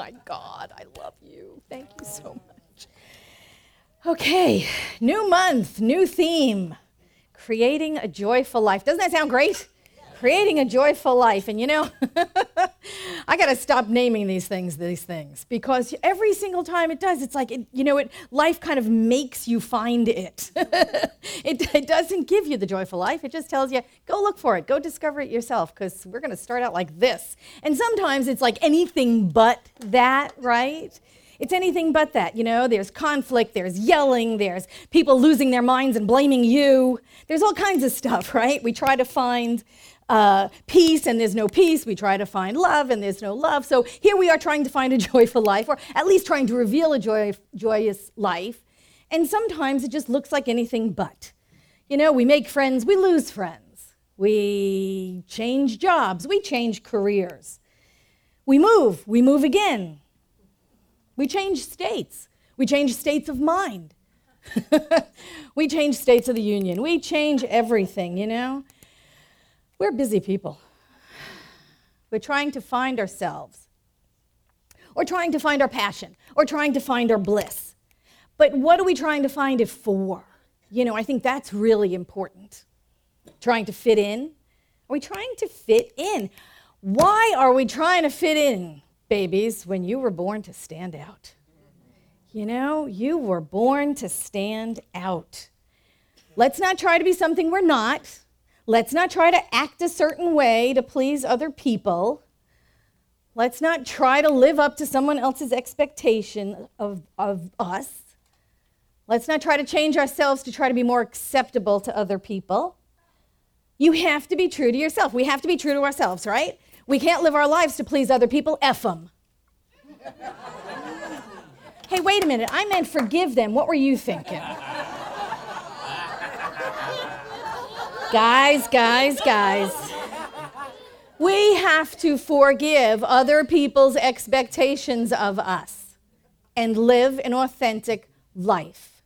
my God, I love you. Thank you so much. Okay, new month, new theme, creating a joyful life. Doesn't that sound great? Creating a joyful life. And you know, I got to stop naming these things, because every single time it does, it's like, life kind of makes you find it. It doesn't give you the joyful life. It just tells you, go look for it. Go discover it yourself, because we're going to start out like this. And sometimes it's like anything but that, right? It's anything but that, There's conflict, there's yelling, there's people losing their minds and blaming you. There's all kinds of stuff, right? We try to find peace, and there's no peace. We try to find love, and there's no love. So here we are trying to find a joyful life, or at least trying to reveal a joyous life. And sometimes it just looks like anything but. We make friends, we lose friends. We change jobs, we change careers. We move again. We change states. We change states of mind. We change states of the union. We change everything, We're busy people. We're trying to find ourselves, or trying to find our passion, or trying to find our bliss. But what are we trying to find it for? I think that's really important. Trying to fit in. Are we trying to fit in? Why are we trying to fit in, babies, when you were born to stand out? You were born to stand out. Let's not try to be something we're not. Let's not try to act a certain way to please other people. Let's not try to live up to someone else's expectation of us. Let's not try to change ourselves to try to be more acceptable to other people. You have to be true to yourself. We have to be true to ourselves, right? We can't live our lives to please other people. F them. Hey, wait a minute. I meant forgive them. What were you thinking? Guys. We have to forgive other people's expectations of us and live an authentic life.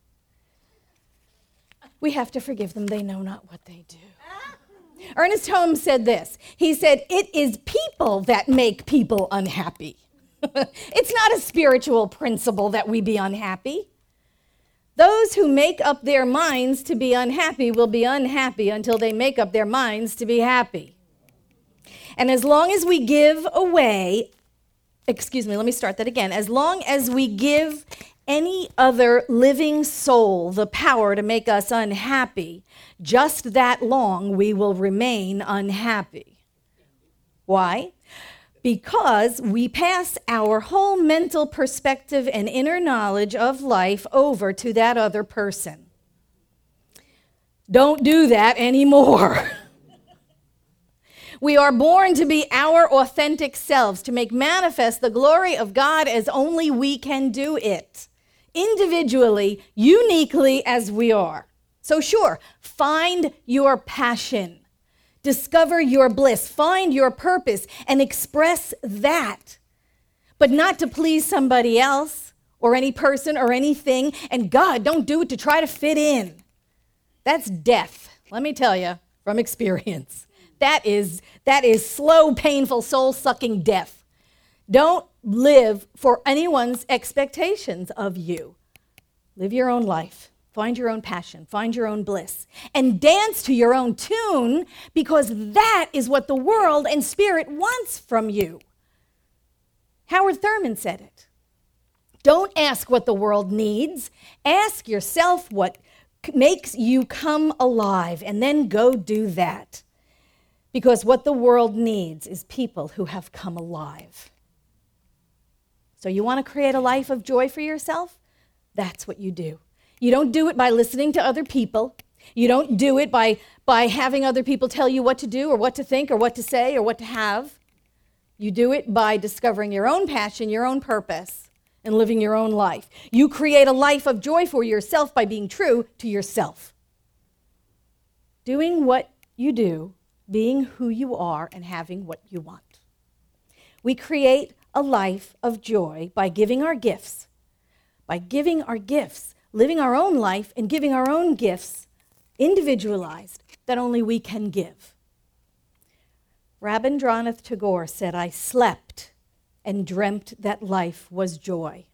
We have to forgive them. They know not what they do. Ernest Holmes said this. He said, "It is people that make people unhappy." It's not a spiritual principle that we be unhappy. Those who make up their minds to be unhappy will be unhappy until they make up their minds to be happy. And as long as we give away, as long as we give any other living soul the power to make us unhappy, just that long we will remain unhappy. Why? Because we pass our whole mental perspective and inner knowledge of life over to that other person. Don't do that anymore. We are born to be our authentic selves, to make manifest the glory of God as only we can do it, individually, uniquely as we are. So sure, find your passion. Discover your bliss, find your purpose, and express that. But not to please somebody else, or any person, or anything. And God, don't do it to try to fit in. That's death, let me tell you, from experience. That is slow, painful, soul-sucking death. Don't live for anyone's expectations of you. Live your own life. Find your own passion, find your own bliss, and dance to your own tune, because that is what the world and spirit wants from you. Howard Thurman said it. Don't ask what the world needs. Ask yourself what makes you come alive, and then go do that. Because what the world needs is people who have come alive. So you want to create a life of joy for yourself? That's what you do. You don't do it by listening to other people. You don't do it by having other people tell you what to do, or what to think, or what to say, or what to have. You do it by discovering your own passion, your own purpose, and living your own life. You create a life of joy for yourself by being true to yourself. Doing what you do, being who you are, and having what you want. We create a life of joy by giving our gifts. By giving our gifts. Living our own life and giving our own gifts, individualized, that only we can give. Rabindranath Tagore said, "I slept and dreamt that life was joy.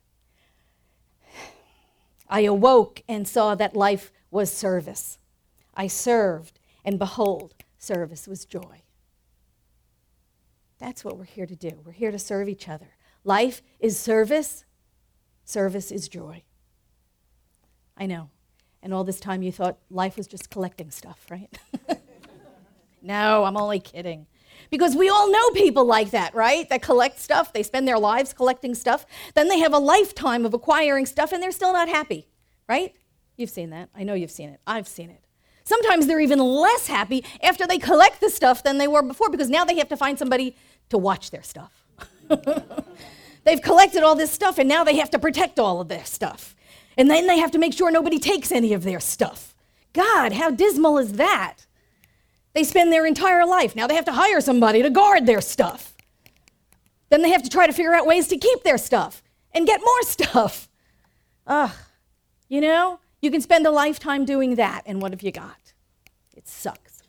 I awoke and saw that life was service. I served, and behold, service was joy. That's what we're here to do. We're here to serve each other. Life is service. Service is joy. I know. And all this time you thought life was just collecting stuff, right? No, I'm only kidding. Because we all know people like that, right? That collect stuff. They spend their lives collecting stuff. Then they have a lifetime of acquiring stuff and they're still not happy, right? You've seen that. I know you've seen it. I've seen it. Sometimes they're even less happy after they collect the stuff than they were before because now they have to find somebody to watch their stuff. They've collected all this stuff and now they have to protect all of their stuff. And then they have to make sure nobody takes any of their stuff. God, how dismal is that? They spend their entire life. Now they have to hire somebody to guard their stuff. Then they have to try to figure out ways to keep their stuff and get more stuff. You know, you can spend a lifetime doing that, and what have you got? It sucks.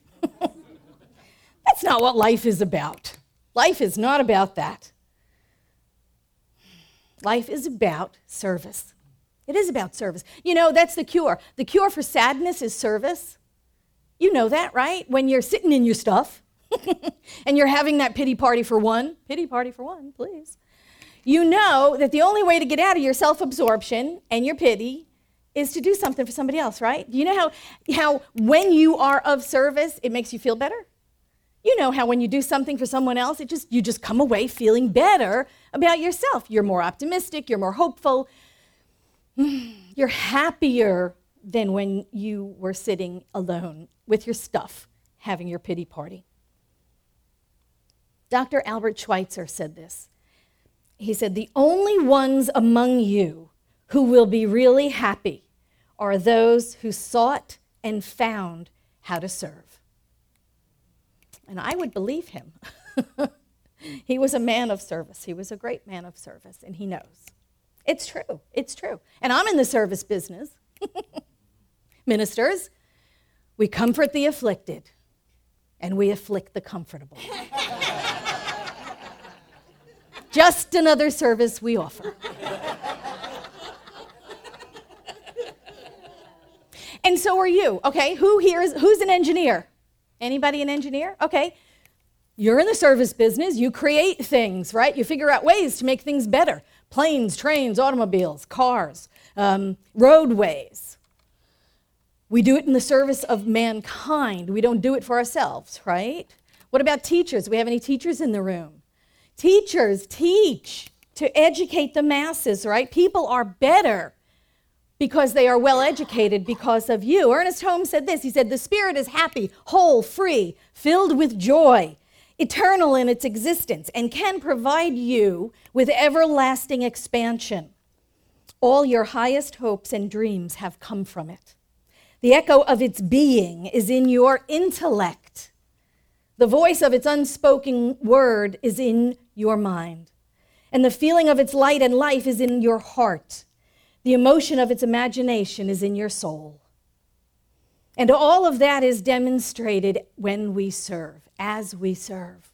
That's not what life is about. Life is not about that. Life is about service. It is about service. You know, that's the cure. The cure for sadness is service. You know that, right? When you're sitting in your stuff and you're having that pity party for one, please. You know that the only way to get out of your self-absorption and your pity is to do something for somebody else, right? Do you know how when you are of service, it makes you feel better? You know how when you do something for someone else, you just come away feeling better about yourself. You're more optimistic, you're more hopeful. You're happier than when you were sitting alone with your stuff, having your pity party. Dr. Albert Schweitzer said this. He said, "The only ones among you who will be really happy are those who sought and found how to serve." And I would believe him. He was a man of service. He was a great man of service, and he knows. It's true. It's true. And I'm in the service business. Ministers, we comfort the afflicted, and we afflict the comfortable. Just another service we offer. And so are you, okay? Who's an engineer? Anybody an engineer? Okay. You're in the service business. You create things, right? You figure out ways to make things better. Planes, trains, automobiles, cars, roadways. We do it in the service of mankind. We don't do it for ourselves, right? What about teachers? Do we have any teachers in the room? Teachers teach to educate the masses, right? People are better because they are well educated because of you. Ernest Holmes said this. He said, "The spirit is happy, whole, free, filled with joy, eternal in its existence, and can provide you with everlasting expansion. All your highest hopes and dreams have come from it. The echo of its being is in your intellect. The voice of its unspoken word is in your mind. And the feeling of its light and life is in your heart. The emotion of its imagination is in your soul. And all of that is demonstrated when we serve, as we serve."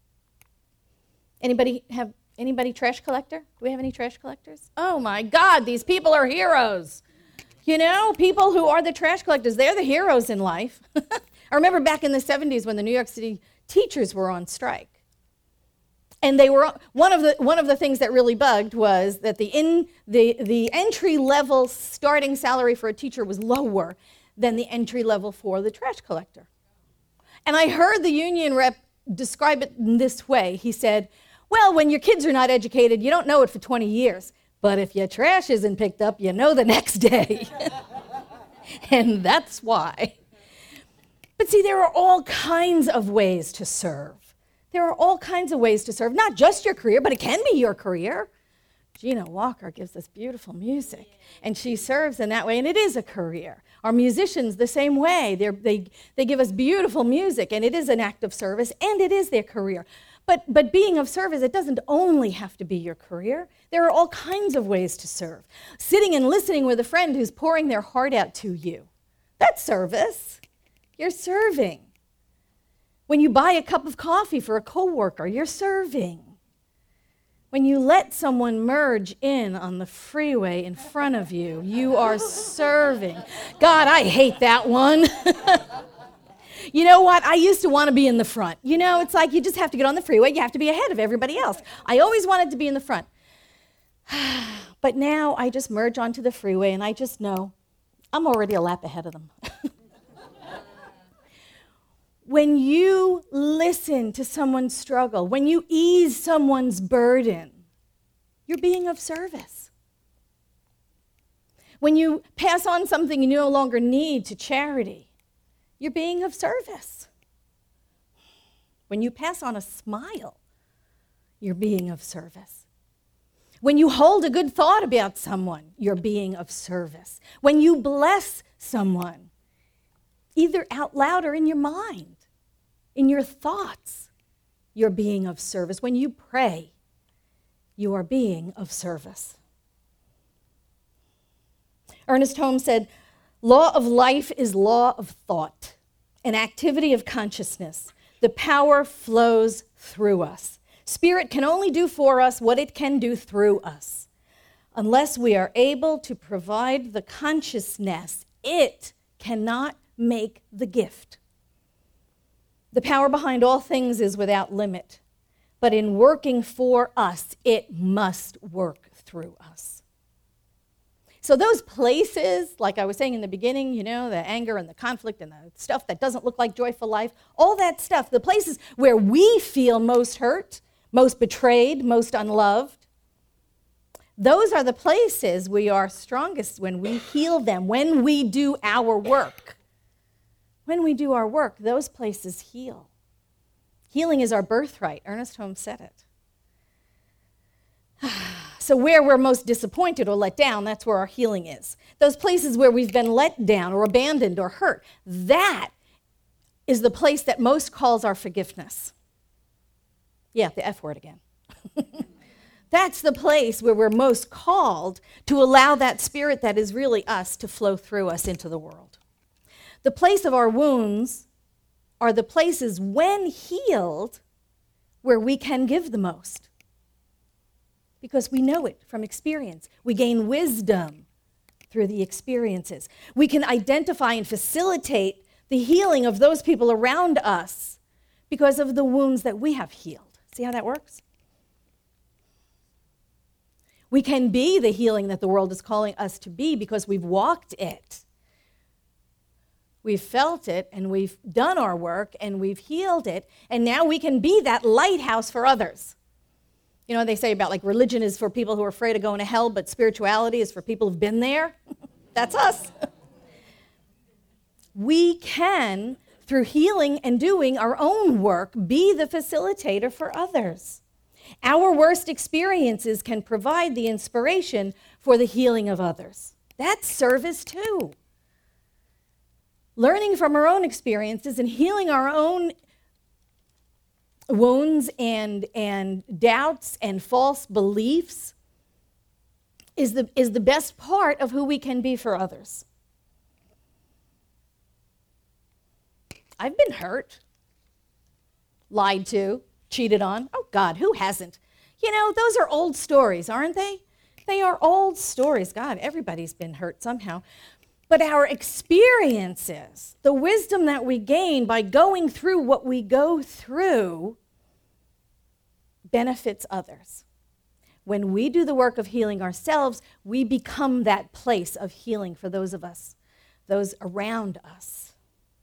Anybody trash collector? Do we have any trash collectors? Oh my God, these people are heroes. You know, people who are the trash collectors, they're the heroes in life. I remember back in the 70s when the New York City teachers were on strike. And they were one of the things that really bugged was that the entry level starting salary for a teacher was lower than the entry level for the trash collector. And I heard the union rep describe it in this way. He said, "Well, when your kids are not educated, you don't know it for 20 years. But if your trash isn't picked up, you know the next day." And that's why. But see, there are all kinds of ways to serve. There are all kinds of ways to serve, not just your career, but it can be your career. Gina Walker gives us beautiful music, and she serves in that way, and it is a career. Our musicians, the same way. They give us beautiful music, and it is an act of service, and it is their career. But being of service, it doesn't only have to be your career. There are all kinds of ways to serve. Sitting and listening with a friend who's pouring their heart out to you, that's service. You're serving. When you buy a cup of coffee for a coworker, you're serving. When you let someone merge in on the freeway in front of you, you are serving. God, I hate that one. You know what? I used to want to be in the front. You know, it's like you just have to get on the freeway. You have to be ahead of everybody else. I always wanted to be in the front. But now I just merge onto the freeway and I just know I'm already a lap ahead of them. When you listen to someone's struggle, when you ease someone's burden, you're being of service. When you pass on something you no longer need to charity, you're being of service. When you pass on a smile, you're being of service. When you hold a good thought about someone, you're being of service. When you bless someone, either out loud or in your mind, in your thoughts, you're being of service. When you pray, you are being of service. Ernest Holmes said, "Law of life is law of thought, an activity of consciousness. The power flows through us. Spirit can only do for us what it can do through us. Unless we are able to provide the consciousness, it cannot make the gift. The power behind all things is without limit, but in working for us, it must work through us." So those places, like I was saying in the beginning, you know, the anger and the conflict and the stuff that doesn't look like joyful life, all that stuff, the places where we feel most hurt, most betrayed, most unloved, those are the places we are strongest when we heal them, when we do our work. When we do our work, those places heal. Healing is our birthright. Ernest Holmes said it. So where we're most disappointed or let down, that's where our healing is. Those places where we've been let down or abandoned or hurt, that is the place that most calls our forgiveness. Yeah, the F word again. That's the place where we're most called to allow that spirit that is really us to flow through us into the world. The place of our wounds are the places, when healed, where we can give the most. Because we know it from experience. We gain wisdom through the experiences. We can identify and facilitate the healing of those people around us because of the wounds that we have healed. See how that works? We can be the healing that the world is calling us to be because we've walked it. We've felt it, and we've done our work, and we've healed it, and now we can be that lighthouse for others. You know, they say about like religion is for people who are afraid of going to hell, but spirituality is for people who've been there. That's us. We can, through healing and doing our own work, be the facilitator for others. Our worst experiences can provide the inspiration for the healing of others. That's service too. Learning from our own experiences and healing our own wounds and doubts and false beliefs is the best part of who we can be for others. I've been hurt, lied to, cheated on. Oh God, who hasn't? You know, those are old stories, aren't they? They are old stories. God, everybody's been hurt somehow. But our experiences, the wisdom that we gain by going through what we go through, benefits others. When we do the work of healing ourselves, we become that place of healing for those of us, those around us.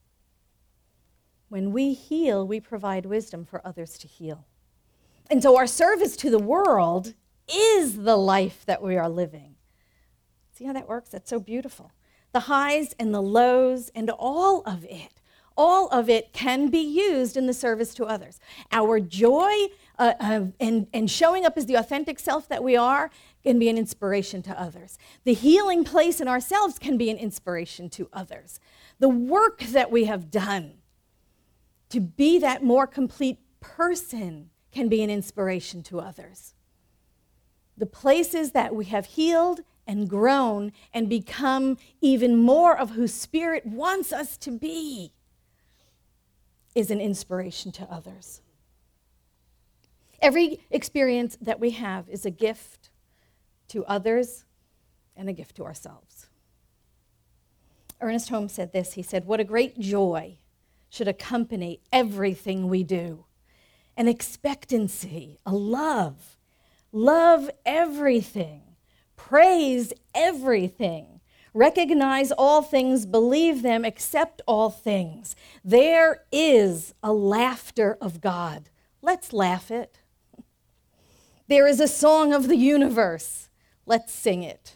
When we heal, we provide wisdom for others to heal. And so our service to the world is the life that we are living. See how that works? That's so beautiful. The highs and the lows and all of it can be used in the service to others. Our joy and showing up as the authentic self that we are can be an inspiration to others. The healing place in ourselves can be an inspiration to others. The work that we have done to be that more complete person can be an inspiration to others. The places that we have healed and grown and become even more of who Spirit wants us to be is an inspiration to others. Every experience that we have is a gift to others and a gift to ourselves. Ernest Holmes said this. He said, "What a great joy should accompany everything we do. An expectancy, a love. Love everything. Praise everything. Recognize all things, believe them, accept all things. There is a laughter of God. Let's laugh it. There is a song of the universe. Let's sing it.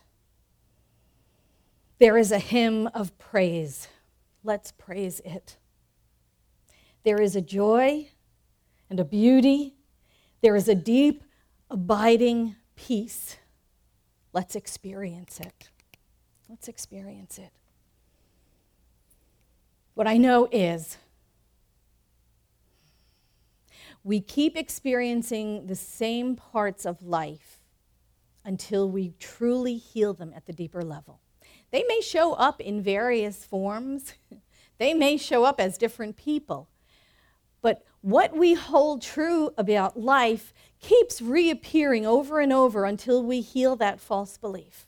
There is a hymn of praise. Let's praise it. There is a joy and a beauty. There is a deep, abiding peace. Let's experience it. Let's experience it. What I know is we keep experiencing the same parts of life until we truly heal them at the deeper level. They may show up in various forms. They may show up as different people. But what we hold true about life keeps reappearing over and over until we heal that false belief.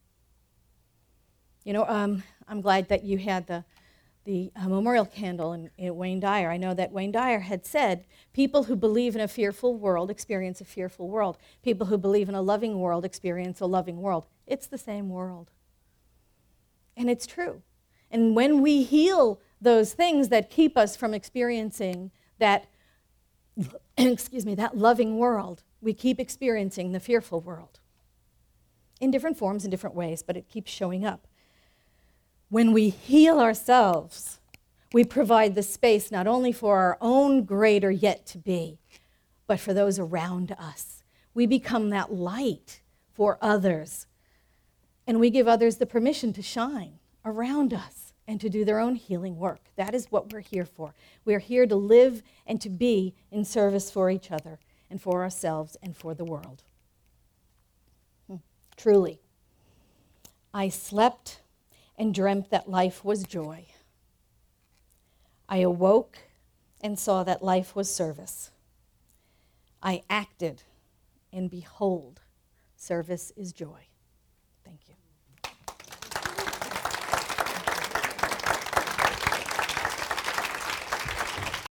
You know, I'm glad that you had the memorial candle in Wayne Dyer. I know that Wayne Dyer had said, people who believe in a fearful world experience a fearful world. People who believe in a loving world experience a loving world. It's the same world. And it's true. And when we heal those things that keep us from experiencing that, that loving world, we keep experiencing the fearful world. In different forms, in different ways, but it keeps showing up. When we heal ourselves, we provide the space not only for our own greater yet to be, but for those around us. We become that light for others. And we give others the permission to shine around us and to do their own healing work. That is what we're here for. We're here to live and to be in service for each other and for ourselves and for the world. Truly, I slept and dreamt that life was joy. I awoke and saw that life was service. I acted, and behold, service is joy.